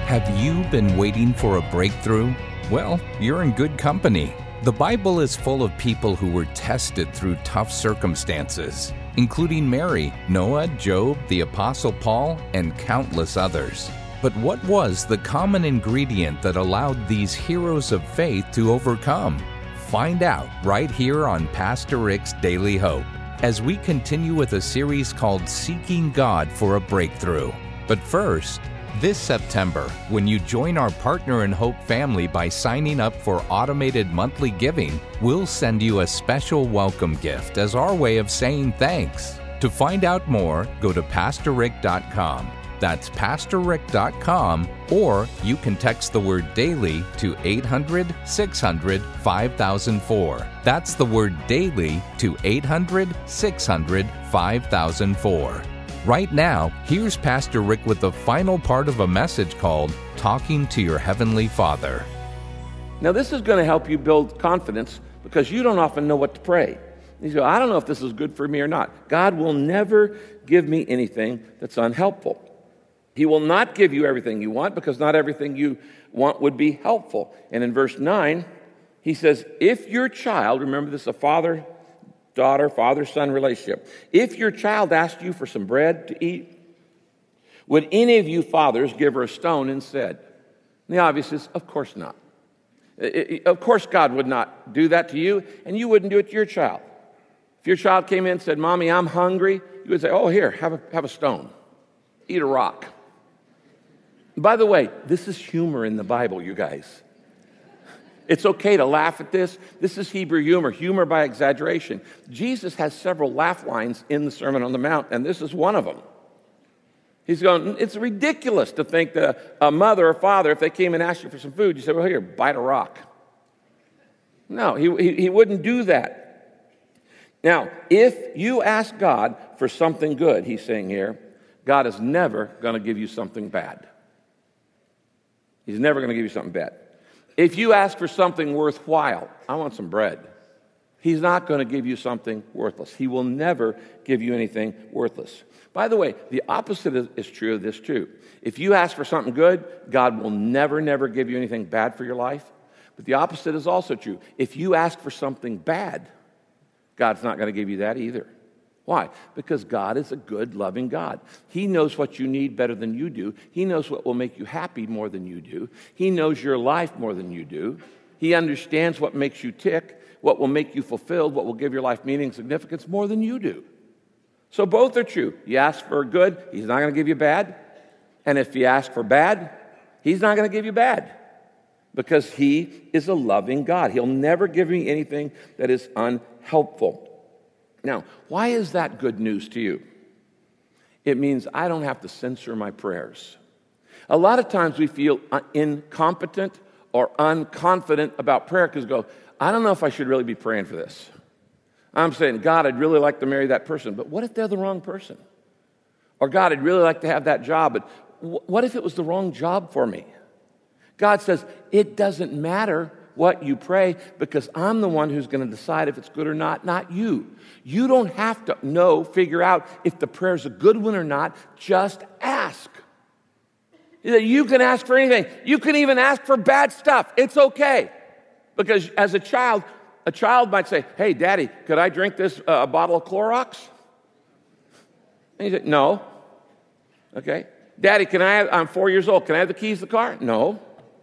Have you been waiting for a breakthrough? Well, you're in good company. The Bible is full of people who were tested through tough circumstances, including Mary, Noah, Job, the Apostle Paul, and countless others. But what was the common ingredient that allowed these heroes of faith to overcome? Find out right here on Pastor Rick's Daily Hope, as we continue with a series called Seeking God for a Breakthrough. But first, this September, when you join our Partner in Hope family by signing up for automated monthly giving, we'll send you a special welcome gift as our way of saying thanks. To find out more, go to PastorRick.com. That's PastorRick.com, or you can text the word DAILY to 800-600-5004. That's the word DAILY to 800-600-5004. Right now, here's Pastor Rick with the final part of a message called Talking to Your Heavenly Father. Now, this is going to help you build confidence because you don't often know what to pray. You go, I don't know if this is good for me or not. God will never give me anything that's unhelpful. He will not give you everything you want because not everything you want would be helpful. And in verse 9, he says, if your child, remember this is a father-daughter, father-son relationship. If your child asked you for some bread to eat, would any of you fathers give her a stone instead? And the obvious is, of course not. Of course God would not do that to you, and you wouldn't do it to your child. If your child came in and said, Mommy, I'm hungry, you would say, oh, here, have a stone. Eat a rock. By the way, this is humor in the Bible, you guys. It's okay to laugh at this. This is Hebrew humor by exaggeration. Jesus has several laugh lines in the Sermon on the Mount, and this is one of them. He's going, it's ridiculous to think that a mother or father, if they came and asked you for some food, you say, well, here, bite a rock. No, he wouldn't do that. Now, if you ask God for something good, he's saying here, God is never going to give you something bad. He's never going to give you something bad. If you ask for something worthwhile, I want some bread, he's not going to give you something worthless. He will never give you anything worthless. By the way, the opposite is true of this too. If you ask for something good, God will never give you anything bad for your life. But the opposite is also true. If you ask for something bad, God's not going to give you that either. Why? Because God is a good, loving God. He knows what you need better than you do. He knows what will make you happy more than you do. He knows your life more than you do. He understands what makes you tick, what will make you fulfilled, what will give your life meaning and significance more than you do. So both are true. You ask for good, he's not going to give you bad. And if you ask for bad, he's not going to give you bad. Because he is a loving God. He'll never give me anything that is unhelpful. Now, why is that good news to you? It means I don't have to censor my prayers. A lot of times we feel incompetent or unconfident about prayer because we go, I don't know if I should really be praying for this. I'm saying, God, I'd really like to marry that person, but what if they're the wrong person? Or God, I'd really like to have that job, but what if it was the wrong job for me? God says, it doesn't matter what you pray because I'm the one who's going to decide if it's good or not you. You don't have to figure out if the prayer's a good one or not. Just ask. You can ask for anything. You can even ask for bad stuff. It's okay. Because as a child might say, hey, Daddy, could I drink this bottle of Clorox? And you say, no. Okay. Daddy, I'm 4 years old. Can I have the keys to the car? No.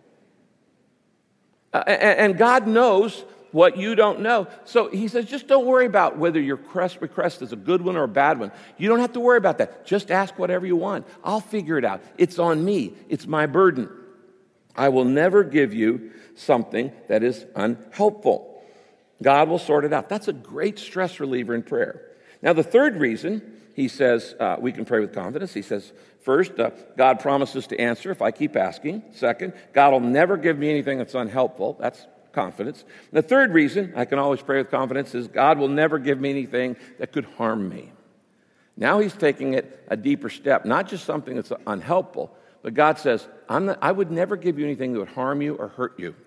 And God knows what you don't know. So he says, just don't worry about whether your request is a good one or a bad one. You don't have to worry about that. Just ask whatever you want. I'll figure it out. It's on me. It's my burden. I will never give you something that is unhelpful. God will sort it out. That's a great stress reliever in prayer. Now, the third reason he says we can pray with confidence, he says, first, God promises to answer if I keep asking. Second, God will never give me anything that's unhelpful. That's confidence. And the third reason I can always pray with confidence is God will never give me anything that could harm me. Now he's taking it a deeper step, not just something that's unhelpful, but God says, I would never give you anything that would harm you or hurt you.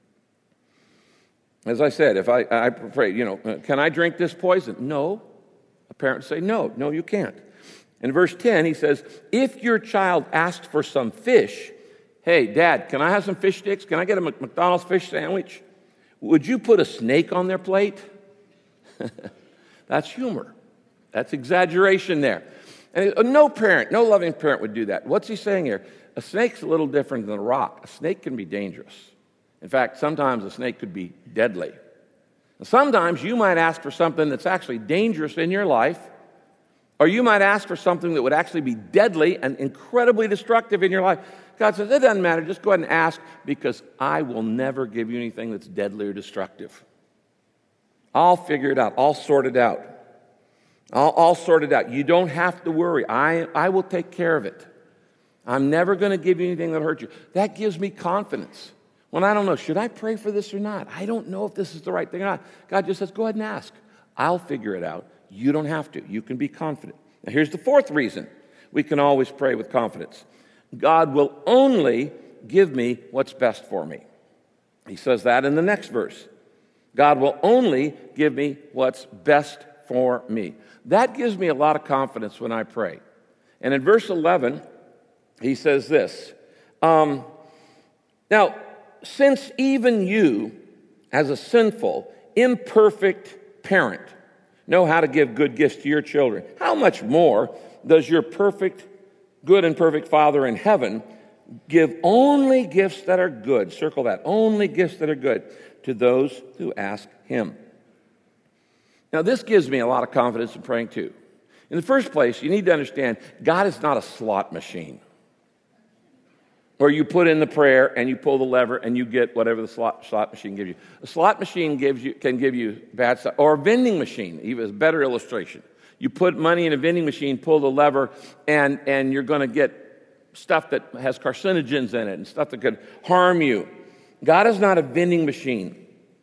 As I said, if I pray, can I drink this poison? No. A parent would say, no, you can't. In verse 10, he says, if your child asks for some fish, Hey, Dad, can I have some fish sticks? Can I get a McDonald's fish sandwich? Would you put a snake on their plate? That's humor. That's exaggeration there. And no parent, no loving parent would do that. What's he saying here? A snake's a little different than a rock. A snake can be dangerous. In fact, sometimes a snake could be deadly. And sometimes you might ask for something that's actually dangerous in your life, or you might ask for something that would actually be deadly and incredibly destructive in your life. God says, it doesn't matter, just go ahead and ask, because I will never give you anything that's deadly or destructive. I'll figure it out. I'll sort it out. I'll sort it out. You don't have to worry. I will take care of it. I'm never going to give you anything that'll hurt you. That gives me confidence. When I don't know, should I pray for this or not? I don't know if this is the right thing or not. God just says, go ahead and ask. I'll figure it out. You don't have to. You can be confident. Now, here's the fourth reason we can always pray with confidence. God will only give me what's best for me. He says that in the next verse. God will only give me what's best for me. That gives me a lot of confidence when I pray. And in verse 11, he says this. Now, since even you, as a sinful, imperfect parent, know how to give good gifts to your children, how much more does your good and perfect Father in heaven give only gifts that are good? Circle that. Only gifts that are good to those who ask him. Now, this gives me a lot of confidence in praying too. In the first place, you need to understand, God is not a slot machine where you put in the prayer and you pull the lever and you get whatever the slot machine gives you. A slot machine can give you bad stuff. Or a vending machine, even a better illustration. You put money in a vending machine, pull the lever, and you're going to get stuff that has carcinogens in it and stuff that could harm you. God is not a vending machine.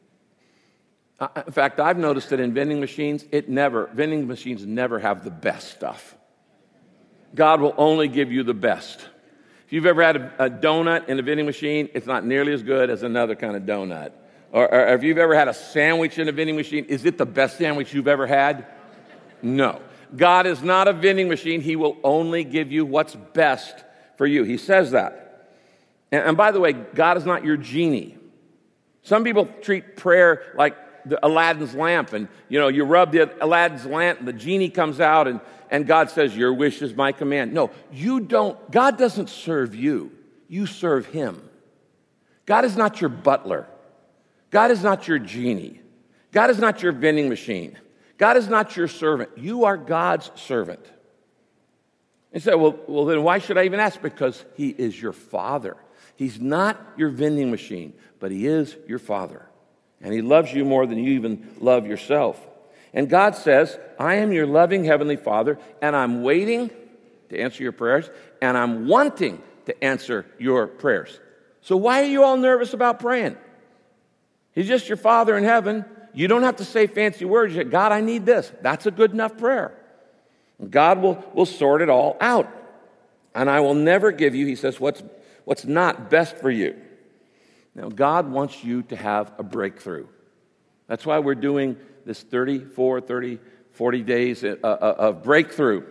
In fact, I've noticed that in vending machines, vending machines never have the best stuff. God will only give you the best. If you've ever had a donut in a vending machine, it's not nearly as good as another kind of donut. Or if you've ever had a sandwich in a vending machine, is it the best sandwich you've ever had? No. God is not a vending machine. He will only give you what's best for you. He says that. And by the way, God is not your genie. Some people treat prayer like Aladdin's lamp, and you rub the Aladdin's lamp and the genie comes out and God says, your wish is my command. No, you don't. God doesn't serve you. You serve him. God is not your butler. God is not your genie. God is not your vending machine. God is not your servant. You are God's servant. And say, well, then why should I even ask? Because he is your Father. He's not your vending machine, but he is your Father. And he loves you more than you even love yourself. And God says, I am your loving heavenly Father, and I'm waiting to answer your prayers, and I'm wanting to answer your prayers. So why are you all nervous about praying? He's just your Father in heaven. You don't have to say fancy words. You say, God, I need this. That's a good enough prayer. God will sort it all out. And I will never give you, he says, what's not best for you. Now, God wants you to have a breakthrough. That's why we're doing this 40 days of breakthrough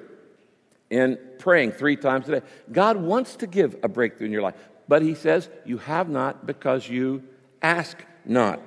in praying 3 times a day. God wants to give a breakthrough in your life. But he says, you have not because you ask not.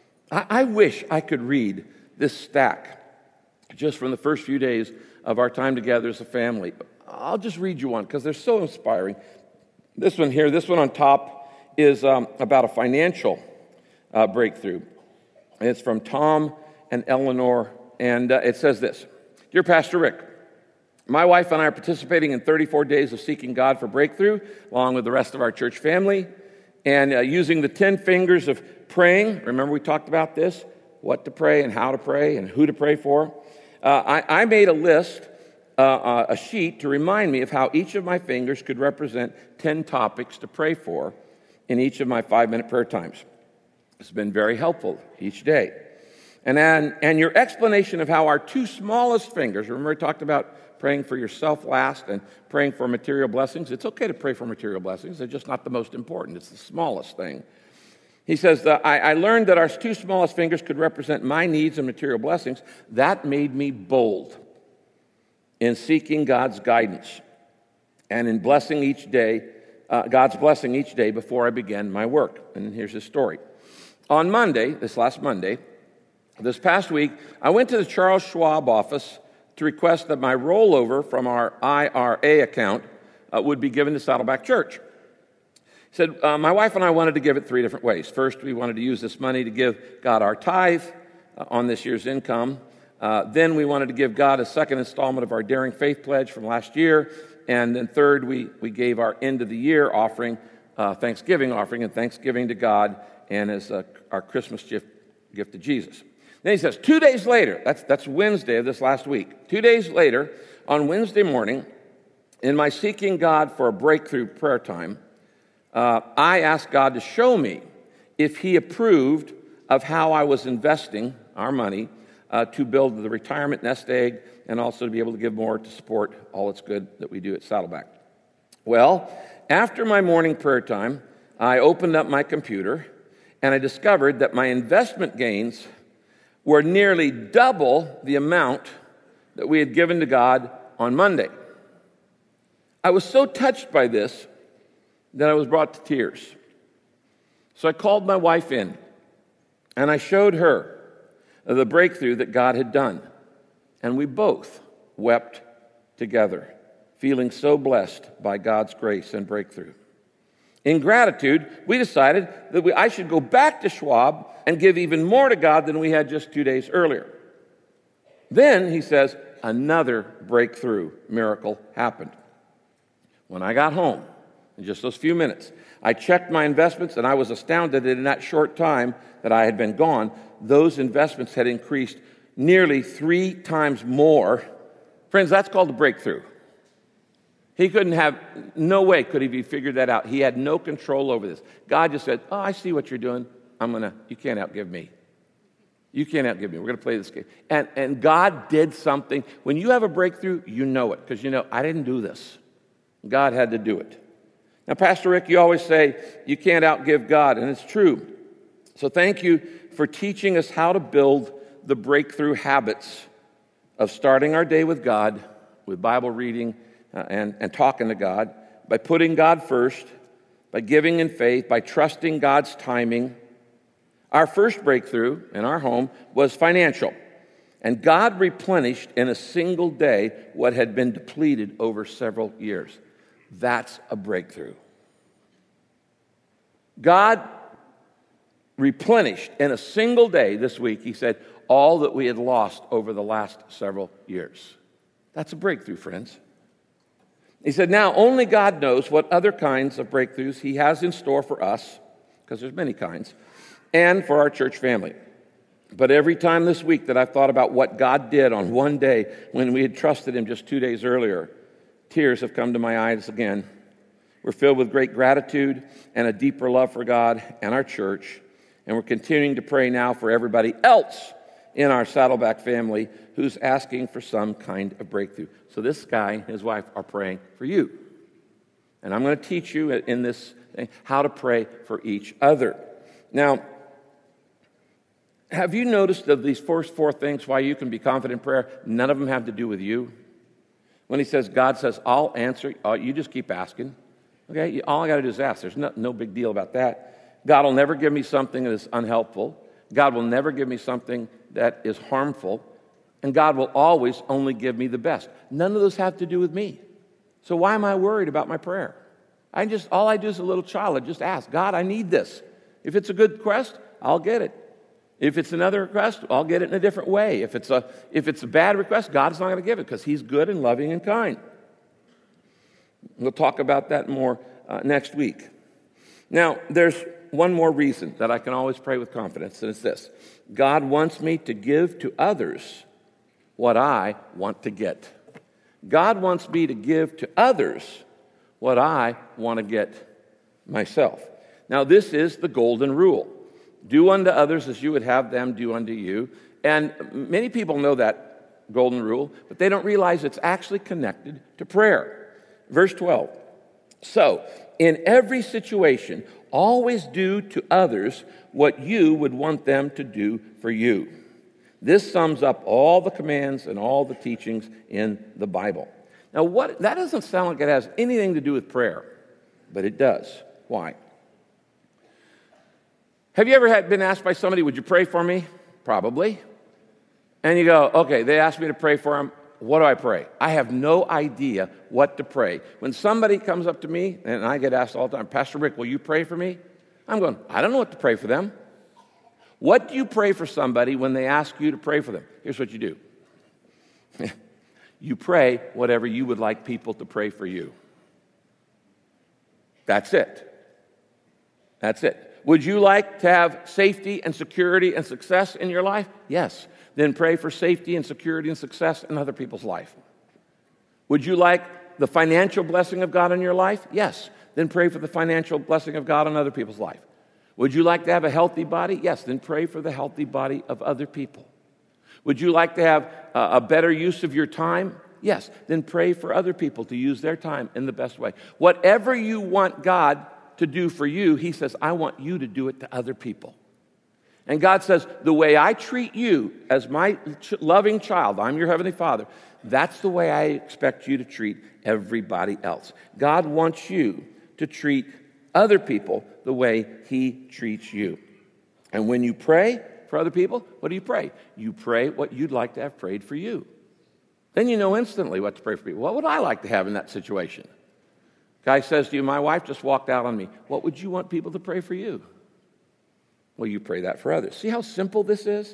I wish I could read this stack just from the first few days of our time together as a family. I'll just read you one because they're so inspiring. This one here, this one on top is about a financial breakthrough. And it's from Tom and Eleanor, and it says this. Dear Pastor Rick, my wife and I are participating in 34 days of seeking God for breakthrough, along with the rest of our church family, and using the 10 fingers of praying. Remember we talked about this, what to pray and how to pray and who to pray for. I made a list, a sheet to remind me of how each of my fingers could represent 10 topics to pray for in each of my 5-minute prayer times. It's been very helpful each day. And your explanation of how our 2 smallest fingers, remember we talked about praying for yourself last and praying for material blessings. It's okay to pray for material blessings. They're just not the most important. It's the smallest thing. He says, I learned that our 2 smallest fingers could represent my needs and material blessings. That made me bold in seeking God's guidance and in blessing each day God's blessing each day before I began my work. And here's his story. On Monday, this past week, I went to the Charles Schwab office to request that my rollover from our IRA account would be given to Saddleback Church. He said, my wife and I wanted to give it 3 different ways. First, we wanted to use this money to give God our tithe on this year's income. Then we wanted to give God a second installment of our Daring Faith Pledge from last year. And then third, we gave our end-of-the-year offering, Thanksgiving offering, and thanksgiving to God and as our Christmas gift to Jesus. Then he says, 2 days later, that's Wednesday of this last week. 2 days later, on Wednesday morning, in my seeking God for a breakthrough prayer time, I asked God to show me if he approved of how I was investing our money to build the retirement nest egg and also to be able to give more to support all that's good that we do at Saddleback. Well, after my morning prayer time, I opened up my computer and I discovered that my investment gains were nearly double the amount that we had given to God on Monday. I was so touched by this that I was brought to tears. So I called my wife in, and I showed her the breakthrough that God had done. And we both wept together, feeling so blessed by God's grace and breakthrough. In gratitude, we decided that I should go back to Schwab and give even more to God than we had just 2 days earlier. Then, he says, another breakthrough miracle happened. When I got home, in just those few minutes, I checked my investments, and I was astounded that in that short time that I had been gone, those investments had increased nearly 3 times more. Friends, that's called a breakthrough. No way could he have figured that out. He had no control over this. God just said, I see what you're doing. You can't outgive me. You can't outgive me. We're going to play this game. And God did something. When you have a breakthrough, you know it, because I didn't do this. God had to do it. Now, Pastor Rick, you always say you can't outgive God, and it's true. So thank you for teaching us how to build the breakthrough habits of starting our day with God, with Bible reading and talking to God, by putting God first, by giving in faith, by trusting God's timing. Our first breakthrough in our home was financial, and God replenished in a single day what had been depleted over several years. That's a breakthrough. God replenished in a single day this week, he said, all that we had lost over the last several years. That's a breakthrough, friends. He said, now only God knows what other kinds of breakthroughs he has in store for us, because there's many kinds, and for our church family. But every time this week that I've thought about what God did on one day when we had trusted him just 2 days earlier, tears have come to my eyes again. We're filled with great gratitude and a deeper love for God and our church. And we're continuing to pray now for everybody else in our Saddleback family who's asking for some kind of breakthrough. So this guy and his wife are praying for you. And I'm going to teach you in this thing how to pray for each other. Now, have you noticed of these first 4 things why you can be confident in prayer, none of them have to do with you? When he says, God says, I'll answer, you just keep asking. Okay, all I got to do is ask. There's no big deal about that. God will never give me something that is unhelpful. God will never give me something that is harmful. And God will always only give me the best. None of those have to do with me. So why am I worried about my prayer? All I do as a little child, I just ask, God, I need this. If it's a good request, I'll get it. If it's another request, I'll get it in a different way. If it's a bad request, God's not going to give it because he's good and loving and kind. We'll talk about that more next week. Now, there's one more reason that I can always pray with confidence, and it's this. God wants me to give to others what I want to get. God wants me to give to others what I want to get myself. Now, this is the golden rule. Do unto others as you would have them do unto you. And many people know that golden rule, but they don't realize it's actually connected to prayer. Verse 12. So, in every situation, always do to others what you would want them to do for you. This sums up all the commands and all the teachings in the Bible. Now, that doesn't sound like it has anything to do with prayer. but it does. Why? Have you ever been asked by somebody, would you pray for me? Probably. And you go, okay, they asked me to pray for them. What do I pray? I have no idea what to pray. When somebody comes up to me, and I get asked all the time, Pastor Rick, will you pray for me? I'm going, I don't know what to pray for them. What do you pray for somebody when they ask you to pray for them? Here's what you do. You pray whatever you would like people to pray for you. That's it. That's it. Would you like to have safety and security and success in your life? Yes. Then pray for safety and security and success in other people's life. Would you like the financial blessing of God in your life? Yes. Then pray for the financial blessing of God in other people's life. Would you like to have a healthy body? Yes. Then pray for the healthy body of other people. Would you like to have a better use of your time? Yes. Then pray for other people to use their time in the best way. Whatever you want God to do for you, he says, I want you to do it to other people. And God says, the way I treat you as my loving child, I'm your heavenly Father, that's the way I expect you to treat everybody else. God wants you to treat other people the way he treats you. And when you pray for other people, what do you pray? You pray what you'd like to have prayed for you. Then you know instantly what to pray for people. What would I like to have in that situation? Guy says to you, my wife just walked out on me. What would you want people to pray for you? Well, you pray that for others. See how simple this is?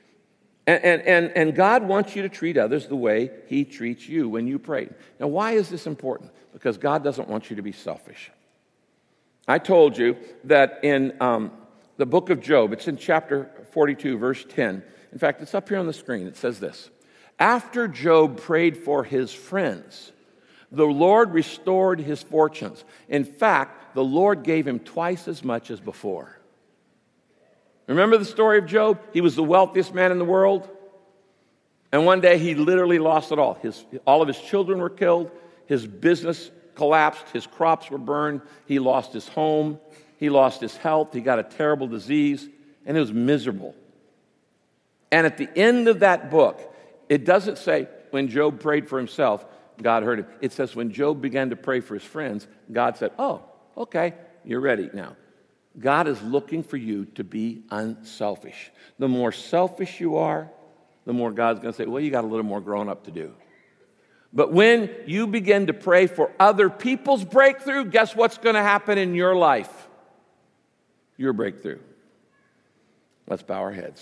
And God wants you to treat others the way he treats you when you pray. Now, why is this important? Because God doesn't want you to be selfish. I told you that in the book of Job, it's in chapter 42, verse 10. In fact, it's up here on the screen. It says this. After Job prayed for his friends, the Lord restored his fortunes. In fact, the Lord gave him twice as much as before. Remember the story of Job? He was the wealthiest man in the world. And one day he literally lost it all. All of his children were killed. His business collapsed. His crops were burned. He lost his home. He lost his health. He got a terrible disease. And it was miserable. And at the end of that book, it doesn't say when Job prayed for himself, God heard him. It says when Job began to pray for his friends, God said, oh, okay, you're ready now. God is looking for you to be unselfish. The more selfish you are, the more God's going to say, well, you got a little more growing up to do. But when you begin to pray for other people's breakthrough, guess what's going to happen in your life? Your breakthrough. Let's bow our heads.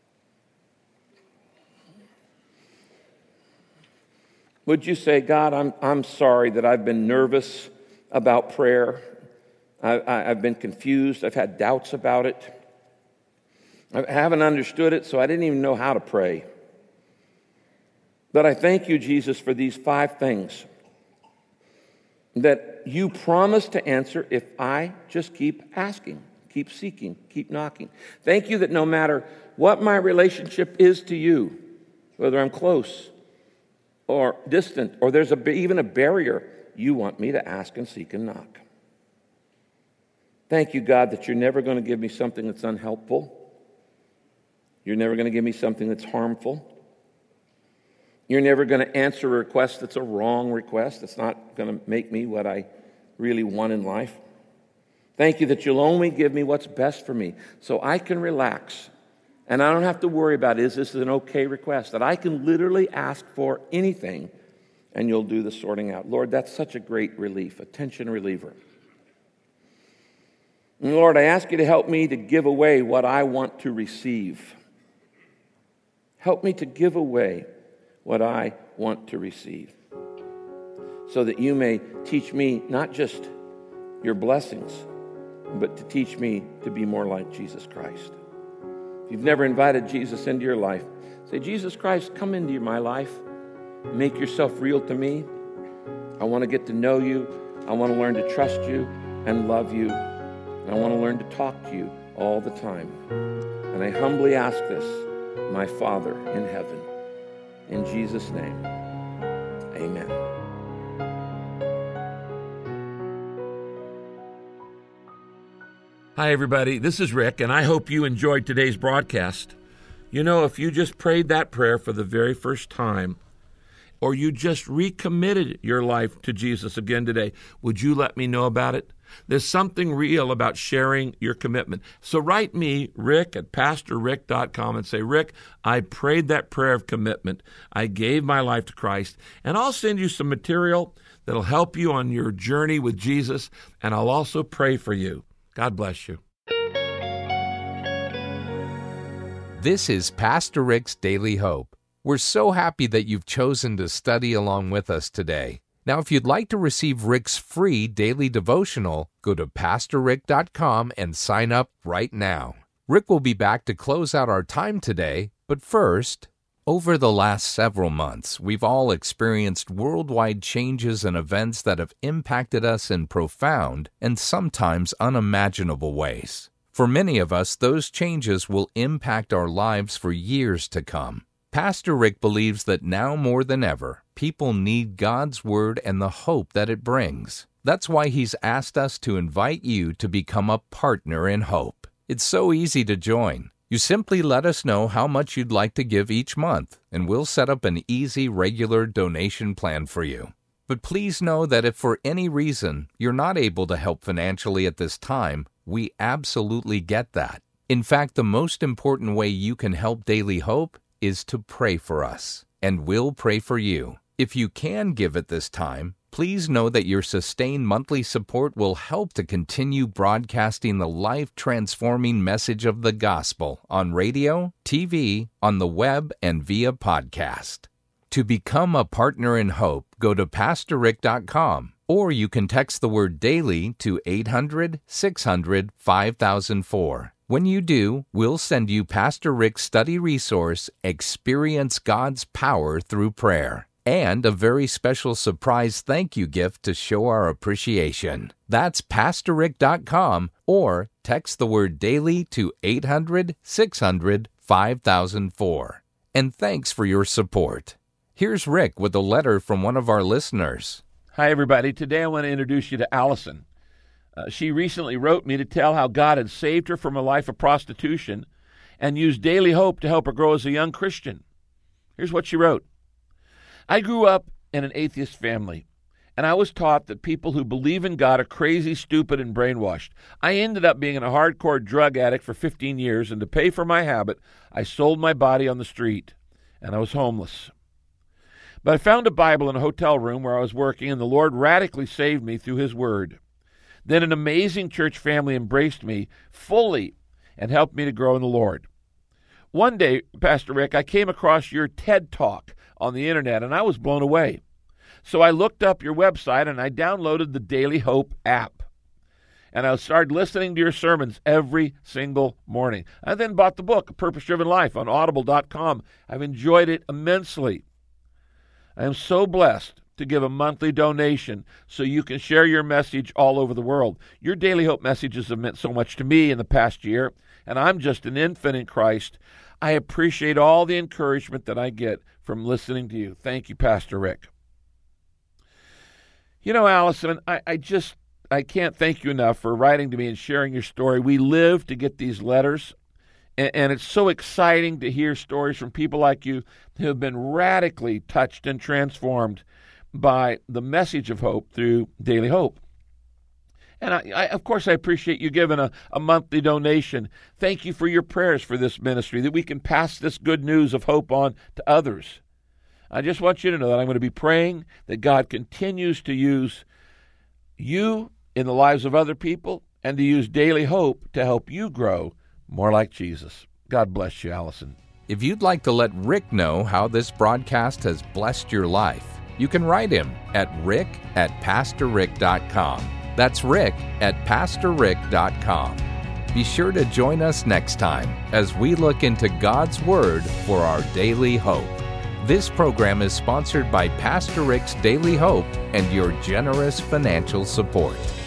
Would you say, God, I'm sorry that I've been nervous about prayer. I've been confused. I've had doubts about it. I haven't understood it, so I didn't even know how to pray. But I thank you, Jesus, for these 5 things that you promise to answer if I just keep asking, keep seeking, keep knocking. Thank you that no matter what my relationship is to you, whether I'm close or distant, or there's even a barrier, you want me to ask and seek and knock. Thank you, God, that you're never going to give me something that's unhelpful. You're never going to give me something that's harmful. You're never going to answer a request that's a wrong request. That's not going to make me what I really want in life. Thank you that you'll only give me what's best for me so I can relax. And I don't have to worry about, is this an okay request? That I can literally ask for anything and you'll do the sorting out. Lord, that's such a great relief, a tension reliever. And Lord, I ask you to help me to give away what I want to receive. Help me to give away what I want to receive so that you may teach me not just your blessings, but to teach me to be more like Jesus Christ. If you've never invited Jesus into your life, say, Jesus Christ, come into my life. Make yourself real to me. I want to get to know you. I want to learn to trust you and love you. And I want to learn to talk to you all the time. And I humbly ask this, my Father in heaven. In Jesus' name, amen. Hi, everybody. This is Rick, and I hope you enjoyed today's broadcast. You know, if you just prayed that prayer for the very first time, or you just recommitted your life to Jesus again today, would you let me know about it? There's something real about sharing your commitment. So write me, Rick, at PastorRick.com and say, Rick, I prayed that prayer of commitment. I gave my life to Christ, and I'll send you some material that'll help you on your journey with Jesus, and I'll also pray for you. God bless you. This is Pastor Rick's Daily Hope. We're so happy that you've chosen to study along with us today. Now, if you'd like to receive Rick's free daily devotional, go to PastorRick.com and sign up right now. Rick will be back to close out our time today, but first, over the last several months, we've all experienced worldwide changes and events that have impacted us in profound and sometimes unimaginable ways. For many of us, those changes will impact our lives for years to come. Pastor Rick believes that now more than ever, people need God's Word and the hope that it brings. That's why he's asked us to invite you to become a partner in hope. It's so easy to join. You simply let us know how much you'd like to give each month, and we'll set up an easy, regular donation plan for you. But please know that if for any reason you're not able to help financially at this time, we absolutely get that. In fact, the most important way you can help Daily Hope is to pray for us, and we'll pray for you. If you can give at this time, please know that your sustained monthly support will help to continue broadcasting the life-transforming message of the gospel on radio, TV, on the web, and via podcast. To become a partner in hope, go to PastorRick.com, or you can text the word DAILY to 800-600-5004. When you do, we'll send you Pastor Rick's study resource, Experience God's Power Through Prayer, and a very special surprise thank you gift to show our appreciation. That's PastorRick.com, or text the word DAILY to 800-600-5004. And thanks for your support. Here's Rick with a letter from one of our listeners. Hi, everybody. Today I want to introduce you to Allison. She recently wrote me to tell how God had saved her from a life of prostitution and used Daily Hope to help her grow as a young Christian. Here's what she wrote. I grew up in an atheist family, and I was taught that people who believe in God are crazy, stupid, and brainwashed. I ended up being a hardcore drug addict for 15 years, and to pay for my habit, I sold my body on the street, and I was homeless. But I found a Bible in a hotel room where I was working, and the Lord radically saved me through His Word. Then an amazing church family embraced me fully and helped me to grow in the Lord. One day, Pastor Rick, I came across your TED Talk on the internet, and I was blown away. So I looked up your website, and I downloaded the Daily Hope app. And I started listening to your sermons every single morning. I then bought the book, A Purpose-Driven Life, on Audible.com. I've enjoyed it immensely. I am so blessed to give a monthly donation so you can share your message all over the world. Your Daily Hope messages have meant so much to me in the past year, and I'm just an infant in Christ. I appreciate all the encouragement that I get from listening to you. Thank you, Pastor Rick. You know, Allison, I can't thank you enough for writing to me and sharing your story. We live to get these letters, and it's so exciting to hear stories from people like you who have been radically touched and transformed by the message of hope through Daily Hope. And I of course, I appreciate you giving a monthly donation. Thank you for your prayers for this ministry, that we can pass this good news of hope on to others. I just want you to know that I'm going to be praying that God continues to use you in the lives of other people and to use Daily Hope to help you grow more like Jesus. God bless you, Allison. If you'd like to let Rick know how this broadcast has blessed your life, you can write him at rick@pastorrick.com. That's rick@pastorrick.com. Be sure to join us next time as we look into God's Word for our daily hope. This program is sponsored by Pastor Rick's Daily Hope and your generous financial support.